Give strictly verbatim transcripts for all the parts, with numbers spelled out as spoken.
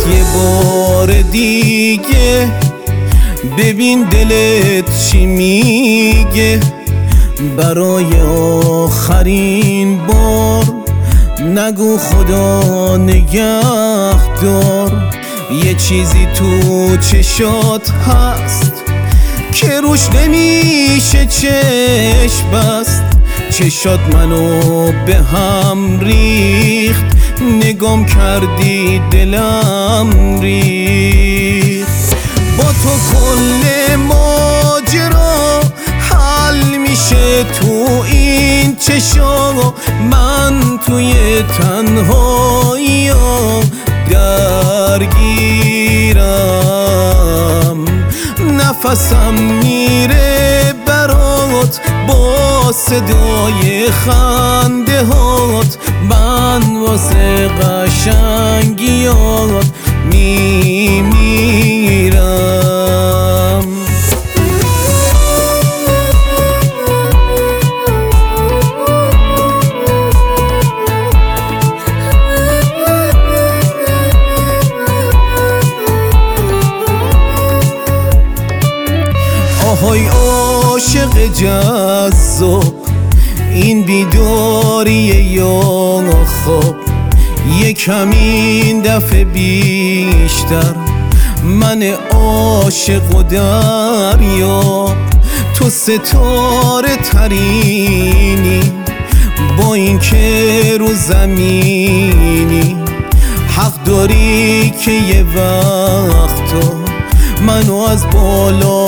یه بار دیگه ببین دلت چی میگه، برای آخرین بار نگو خدا نگهدار. یه چیزی تو چشات هست که روش نمیشه چشم بست، چشات منو به هم ریخت، نگام کردی دلم ریخت. با تو کل ماجرا حل میشه تو این چشا، من توی تنهایی درگیرم، نفسم میره برات با صدای خنده هات، من واسه قشنگیات میمیرم. آهای عاشق جذاب، این بیداریه یا خواب؟ یکم این دفعه بیشتر، من عاشق و دریا، تو ستاره ترینی، با این که رو زمینی حق داری که یه وقتا منو از بالا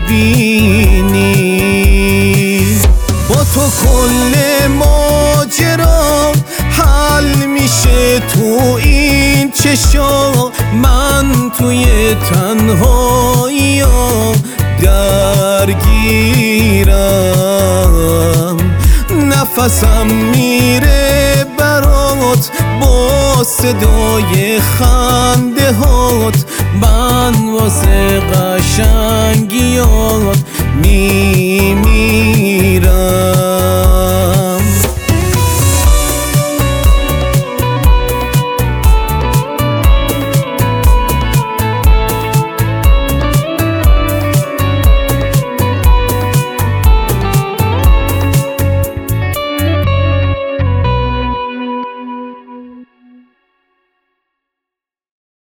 ببینی. با تو کل ماجرا حل میشه تو این چشا، من توی تنهایی درگیرم، نفسم میره برات با صدای خنده هات، من واسه